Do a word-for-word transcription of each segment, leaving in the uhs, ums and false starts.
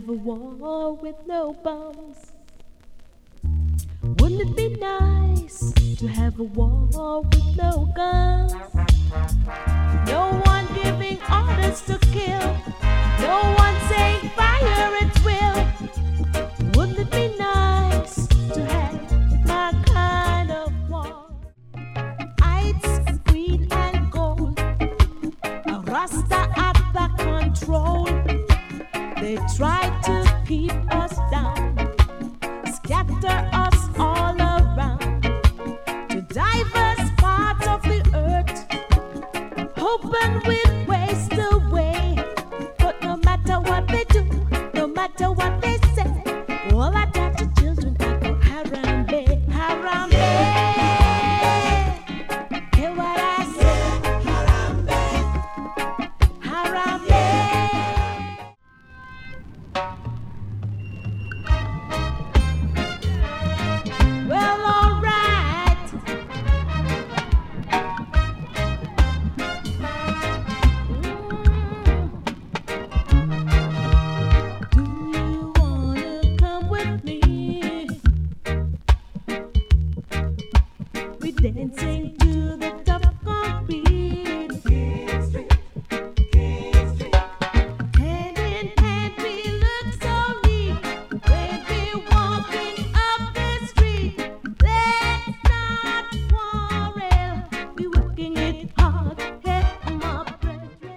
have a war with no bombs? Wouldn't it be nice to have a war with no guns? No one giving orders to kill, no one saying fire at will. Wouldn't it be nice to have my kind of war? Ice, green and gold, a Rasta at the control. They try to keep us down, scatter us all around to diverse parts of the earth, hoping we'd waste away. But no matter what they do, no matter what they say, all I got to children I go Harambe, Harambe. Hear what I say, Harambe, Harambe. Well, all right. Mm. Do you wanna come with me? We're dancing to the top concrete. King Street, King Street. Hand in hand, we look so neat when we're walking up the street. Let's not quarrel. We're working it hard, hey, my brethren.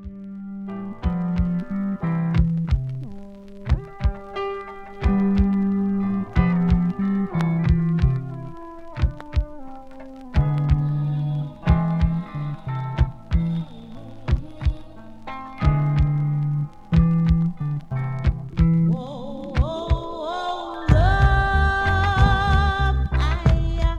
Whoa, whoa, love, I,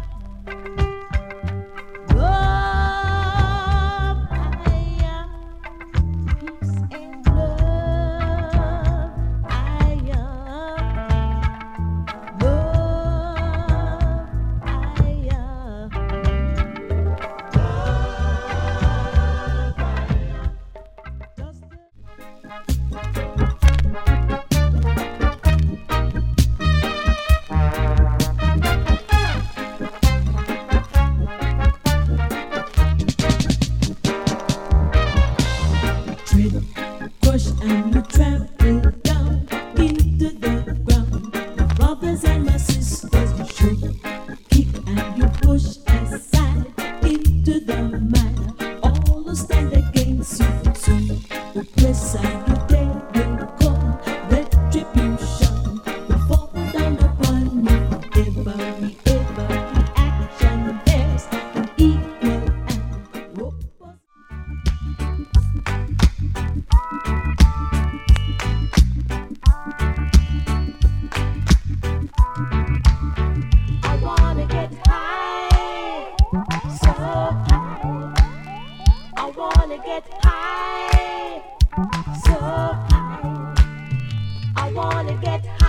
love, I, peace and love, I, love, I, does the tread, push, and you trample down into the ground. My brothers and my sisters, you should kick and you push aside into the mire. All who stand against you soon will press and your day will come. Retribution will fall down upon you. Every, every action there's an equal and robust. I wanna get high, so high. I wanna get high, so high. I wanna get high.